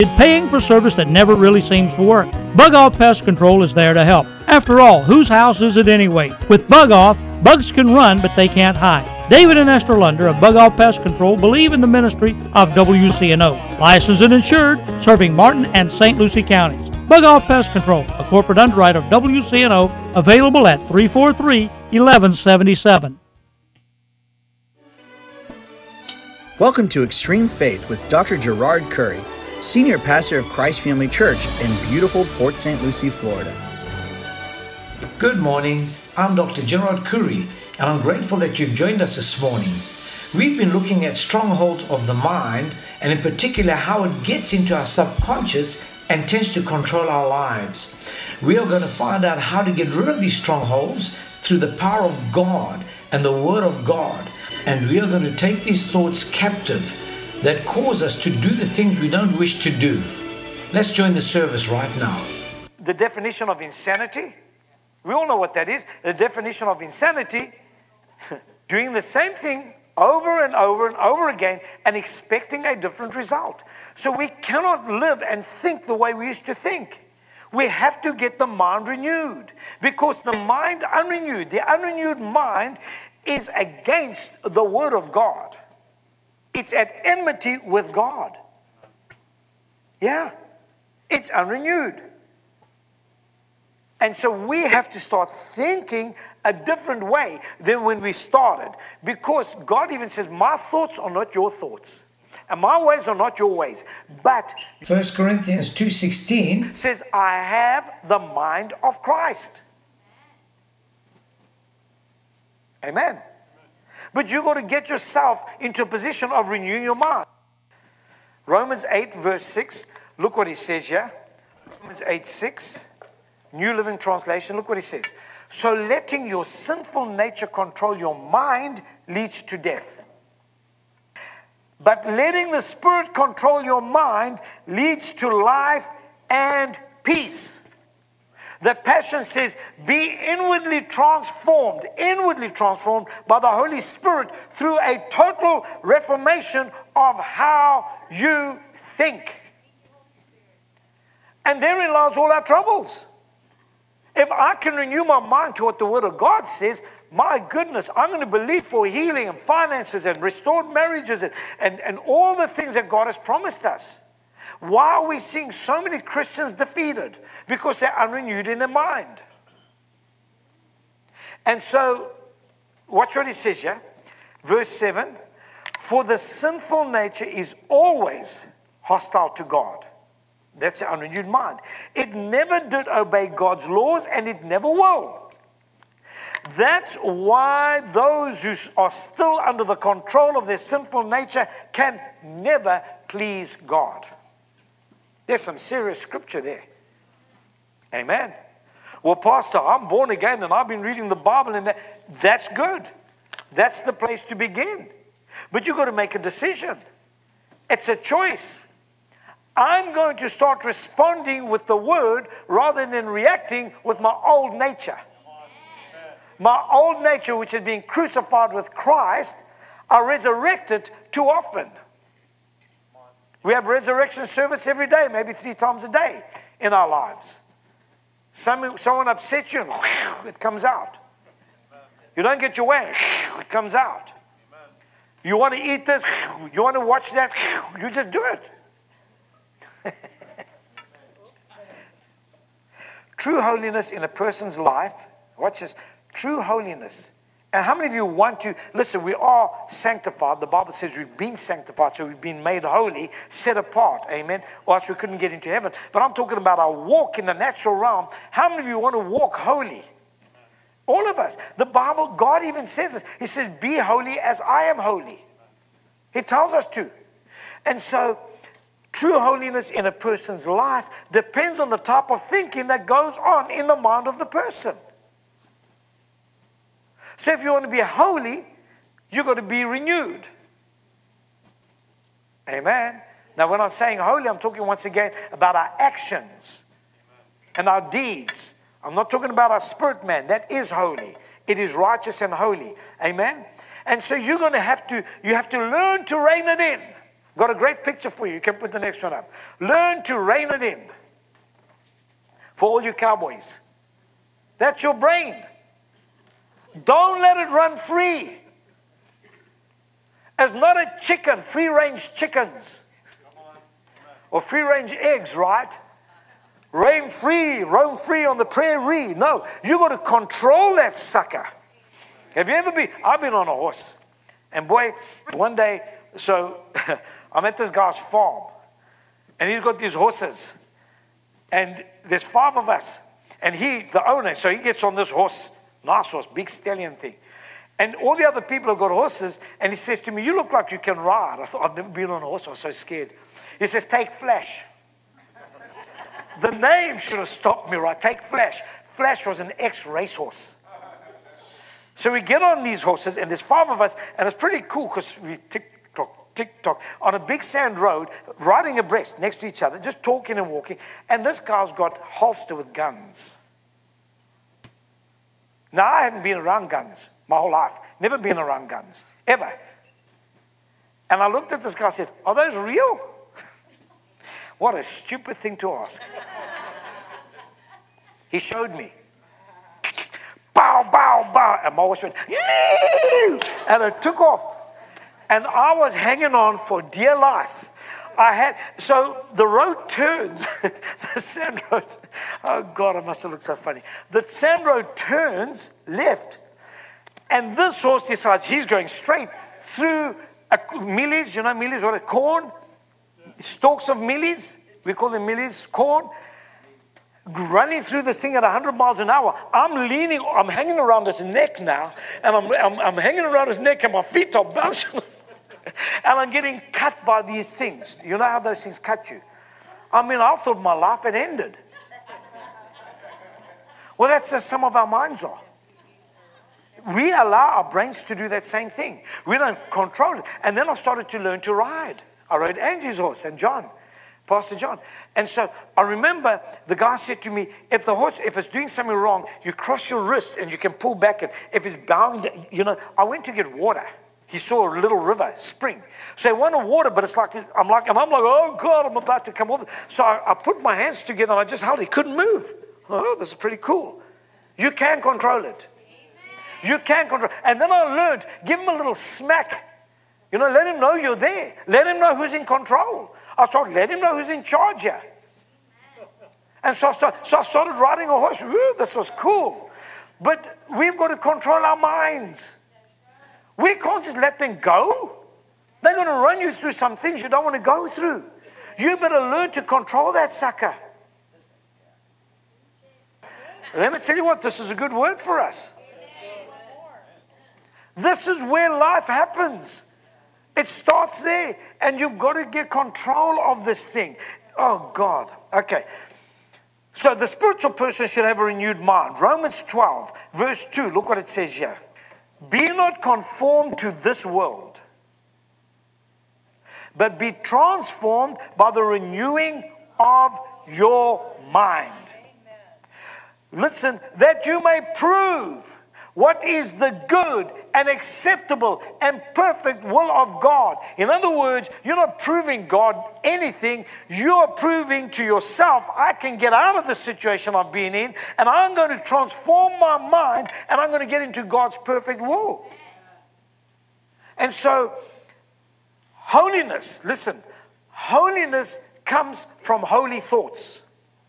Paying for service that never really seems to work. Bug Off Pest Control is there to help. After all, whose house is it anyway? With Bug Off, bugs can run, but they can't hide. David and Esther Lunder of Bug Off Pest Control believe in the ministry of WCNO. Licensed and insured, serving Martin and St. Lucie counties. Bug Off Pest Control, a corporate underwriter of WCNO, available at 343-1177. Welcome to Extreme Faith with Dr. Gerard Curry, Senior Pastor of Christ Family Church in beautiful Port St. Lucie, Florida. Good morning, I'm Dr. Gerard Curry, and I'm grateful that you've joined us this morning. We've been looking at strongholds of the mind, and in particular how it gets into our subconscious and tends to control our lives. We are going to find out how to get rid of these strongholds through the power of God and the Word of God. And we are going to take these thoughts captive that cause us to do the things we don't wish to do. Let's join the service right now. The definition of insanity, we all know what that is. The definition of insanity, doing the same thing over and over and over again and expecting a different result. So we cannot live and think the way we used to think. We have to get the mind renewed, because the mind unrenewed, the unrenewed mind is against the Word of God. It's at enmity with God. Yeah, it's unrenewed. And so we have to start thinking a different way than when we started, because God even says, my thoughts are not your thoughts, and my ways are not your ways. But 1 Corinthians 2:16 says, I have the mind of Christ. Amen. But you've got to get yourself into a position of renewing your mind. Romans 8 verse 6, look what he says here. Romans 8:6, New Living Translation, look what he says. So letting your sinful nature control your mind leads to death. But letting the Spirit control your mind leads to life and peace. The Passion says, be inwardly transformed by the Holy Spirit through a total reformation of how you think. And therein lies all our troubles. If I can renew my mind to what the Word of God says, my goodness, I'm going to believe for healing and finances and restored marriages and all the things that God has promised us. Why are we seeing so many Christians defeated? Because they're unrenewed in their mind. And so, watch what he says here. Verse 7, for the sinful nature is always hostile to God. That's the unrenewed mind. It never did obey God's laws, and it never will. That's why those who are still under the control of their sinful nature can never please God. There's some serious scripture there. Amen. Well, Pastor, I'm born again and I've been reading the Bible, and that's good. That's the place to begin. But you've got to make a decision. It's a choice. I'm going to start responding with the Word rather than reacting with my old nature. My old nature, which has been crucified with Christ, I resurrected too often. We have resurrection service every day, maybe 3 times a day in our lives. Someone upsets you and it comes out. You don't get your way, it comes out. You want to eat this, you want to watch that, you just do it. True holiness in a person's life, watch this, true holiness. And how many of you want to, listen, we are sanctified. The Bible says we've been sanctified, so we've been made holy, set apart, amen, or else we couldn't get into heaven. But I'm talking about our walk in the natural realm. How many of you want to walk holy? All of us. The Bible, God even says this. He says, be holy as I am holy. He tells us to. And so, true holiness in a person's life depends on the type of thinking that goes on in the mind of the person. So if you want to be holy, you've got to be renewed. Amen. Now, when I'm saying holy, I'm talking once again about our actions and our deeds. I'm not talking about our spirit man. That is holy. It is righteous and holy. Amen. And so you're going to have to learn to rein it in. Got a great picture for you. You can put the next one up. Learn to rein it in. For all you cowboys. That's your brain. Don't let it run free. It's not a chicken, free-range chickens. Or free-range eggs, right? Roam free on the prairie. No, you got to control that sucker. Have you ever been? I've been on a horse. And boy, one day, so I'm at this guy's farm. And he's got these horses. And there's 5 of us. And he's the owner. So he gets on this horse. Nice horse, big stallion thing. And all the other people have got horses. And he says to me, you look like you can ride. I thought, I've never been on a horse. I was so scared. He says, take Flash. The name should have stopped me, right? Take Flash. Flash was an ex-racehorse. So we get on these horses, and there's 5 of us, and it's pretty cool because we tick-tock, on a big sand road, riding abreast next to each other, just talking and walking, and this guy's got holster with guns. Now, I hadn't been around guns my whole life. Never been around guns, ever. And I looked at this guy and said, are those real? What a stupid thing to ask. He showed me. Bow, bow, bow. And my horse went, yee! And it took off. And I was hanging on for dear life. So the road turns, the sand road, oh God, I must have looked so funny. The sand road turns left, and this horse decides he's going straight through mealies, you know mealies, what, corn, stalks of mealies, we call them mealies, corn, running through this thing at 100 miles an hour. I'm hanging around his neck now, and I'm hanging around his neck, and my feet are bouncing. And I'm getting cut by these things. You know how those things cut you? I mean, I thought my life had ended. Well, that's just some of our minds are. We allow our brains to do that same thing. We don't control it. And then I started to learn to ride. I rode Angie's horse and John, Pastor John. And so I remember the guy said to me, if the horse, if it's doing something wrong, you cross your wrist and you can pull back. And if it's bound, you know, I went to get water. He saw a little river, spring. So he wanted water, but it's like, I'm like, oh God, I'm about to come over. So I put my hands together and I just held it. He couldn't move. I thought, oh, this is pretty cool. You can control it. You can control it. And then I learned, give him a little smack. You know, let him know you're there. Let him know who's in control. I thought, let him know who's in charge here. And so I started riding a horse. Ooh, this was cool. But we've got to control our minds. We can't just let them go. They're going to run you through some things you don't want to go through. You better learn to control that sucker. Let me tell you what, this is a good word for us. This is where life happens. It starts there, and you've got to get control of this thing. Oh, God. Okay. So the spiritual person should have a renewed mind. Romans 12, verse 2. Look what it says here. Be not conformed to this world, but be transformed by the renewing of your mind. Listen, that you may prove what is the good and acceptable and perfect will of God. In other words, you're not proving God anything. You're proving to yourself, I can get out of the situation I've been in, and I'm going to transform my mind, and I'm going to get into God's perfect will. And so, holiness, listen, holiness comes from holy thoughts.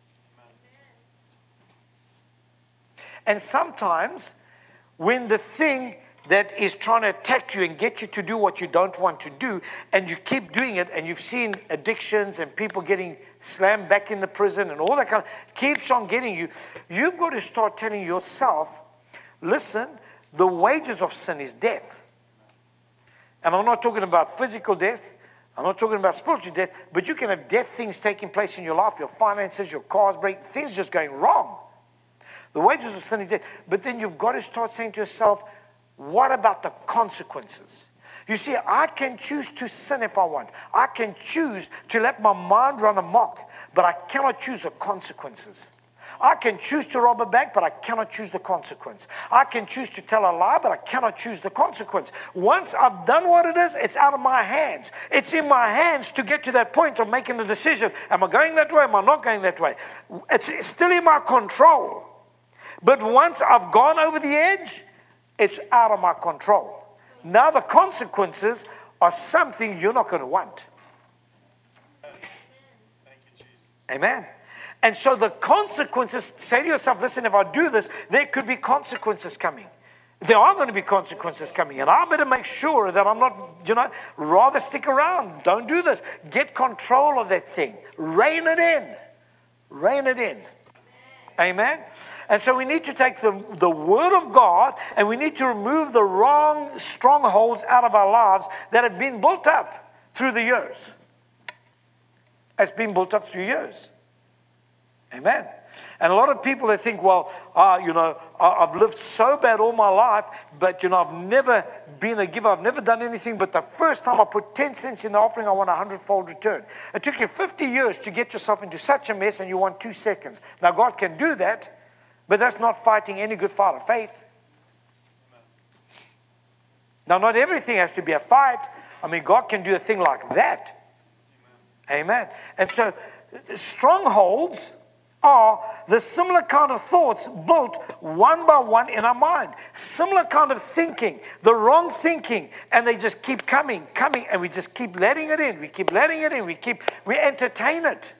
And sometimes, when the thing that is trying to attack you and get you to do what you don't want to do, and you keep doing it, and you've seen addictions and people getting slammed back in the prison and all that kind of, keeps on getting you, you've got to start telling yourself, listen, the wages of sin is death. And I'm not talking about physical death, I'm not talking about spiritual death, but you can have death things taking place in your life, your finances, your cars break, things just going wrong. The wages of sin is death. But then you've got to start saying to yourself, what about the consequences? You see, I can choose to sin if I want. I can choose to let my mind run amok, but I cannot choose the consequences. I can choose to rob a bank, but I cannot choose the consequence. I can choose to tell a lie, but I cannot choose the consequence. Once I've done what it is, it's out of my hands. It's in my hands to get to that point of making the decision. Am I going that way? Am I not going that way? It's still in my control. But once I've gone over the edge, it's out of my control. Now the consequences are something you're not going to want. Amen. And so the consequences, say to yourself, listen, if I do this, there could be consequences coming. There are going to be consequences coming. And I better make sure that I'm not, rather stick around. Don't do this. Get control of that thing. Rein it in. Rein it in. Amen. And so we need to take the Word of God and we need to remove the wrong strongholds out of our lives that have been built up through the years. It's been built up through years. Amen. And a lot of people, they think, well, I've lived so bad all my life, but, I've never been a giver. I've never done anything. But the first time I put 10 cents in the offering, I want a 100-fold return. It took you 50 years to get yourself into such a mess, and you want 2 seconds. Now, God can do that, but that's not fighting any good fight of faith. Now, not everything has to be a fight. I mean, God can do a thing like that. Amen. And so strongholds are the similar kind of thoughts built one by one in our mind. Similar kind of thinking, the wrong thinking, and they just keep coming, and we just keep letting it in. We keep letting it in. We entertain it.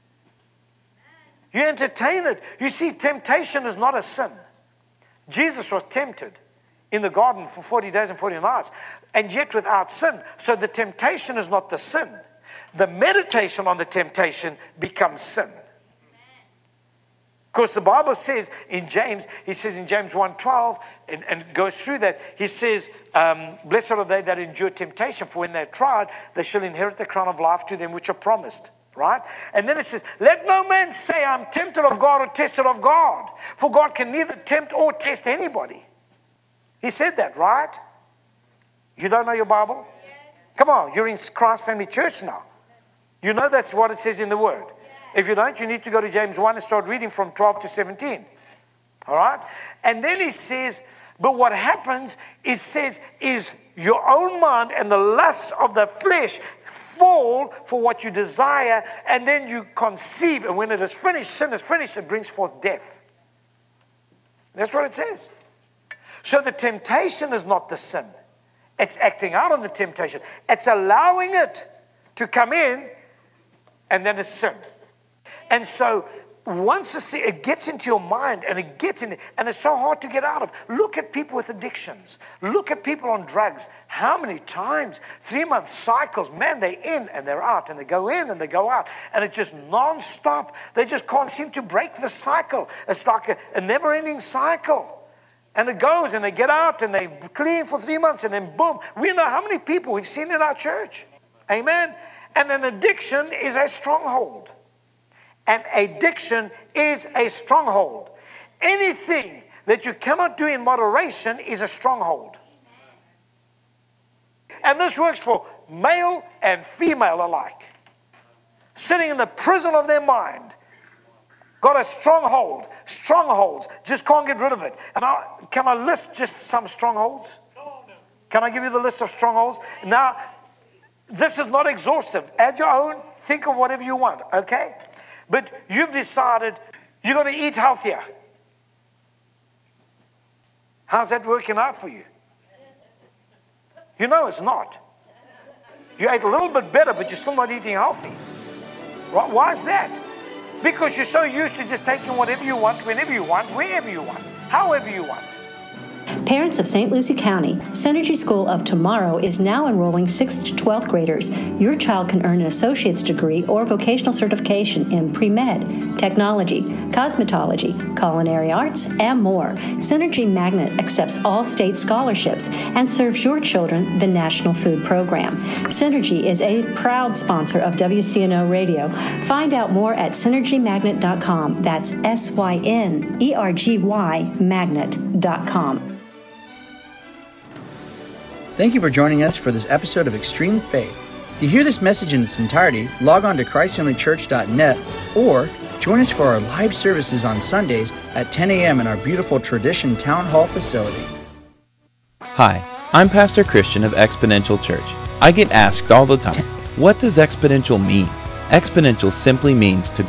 You entertain it. You see, temptation is not a sin. Jesus was tempted in the garden for 40 days and 40 nights, and yet without sin. So the temptation is not the sin. The meditation on the temptation becomes sin. Because the Bible says in James, he says in James 1:12, and goes through that, he says, blessed are they that endure temptation, for when they're tried, they shall inherit the crown of life to them which are promised. Right? And then it says, let no man say I'm tempted of God or tested of God, for God can neither tempt or test anybody. He said that, right? You don't know your Bible? Come on, you're in Christ Family Church now. You know that's what it says in the Word. If you don't, you need to go to James 1 and start reading from 12 to 17. All right? And then he says, but what happens is your own mind and the lusts of the flesh fall for what you desire, and then you conceive. And when it is finished, sin is finished, it brings forth death. That's what it says. So the temptation is not the sin. It's acting out on the temptation. It's allowing it to come in, and then it's sin. And so once it gets into your mind and it gets in, and it's so hard to get out of. Look at people with addictions. Look at people on drugs. How many times? 3-month cycles. Man, they're in and they're out, and they go in and they go out. And it's just non-stop. They just can't seem to break the cycle. It's like a never-ending cycle. And it goes, and they get out, and they clean for 3 months, and then boom. We know how many people we've seen in our church. Amen? And an addiction is a stronghold. An addiction is a stronghold. Anything that you cannot do in moderation is a stronghold. And this works for male and female alike. Sitting in the prison of their mind. Got a stronghold. Strongholds. Just can't get rid of it. And can I list just some strongholds? Can I give you the list of strongholds? Now, this is not exhaustive. Add your own. Think of whatever you want. Okay? But you've decided you're going to eat healthier. How's that working out for you? You know it's not. You ate a little bit better, but you're still not eating healthy. Right? Why is that? Because you're so used to just taking whatever you want, whenever you want, wherever you want, however you want. Parents of St. Lucie County, Synergy School of Tomorrow is now enrolling 6th to 12th graders. Your child can earn an associate's degree or vocational certification in pre-med, technology, cosmetology, culinary arts, and more. Synergy Magnet accepts all state scholarships and serves your children the National Food Program. Synergy is a proud sponsor of WCNO Radio. Find out more at synergymagnet.com. That's SYNERGY magnet.com. Thank you for joining us for this episode of Extreme Faith. To hear this message in its entirety, log on to ChristFamilyChurch.net or Join us for our live services on Sundays at 10 a.m. in our beautiful Tradition Town Hall facility. Hi, I'm Pastor Christian of Exponential Church. I get asked all the time, what does exponential mean? Exponential simply means to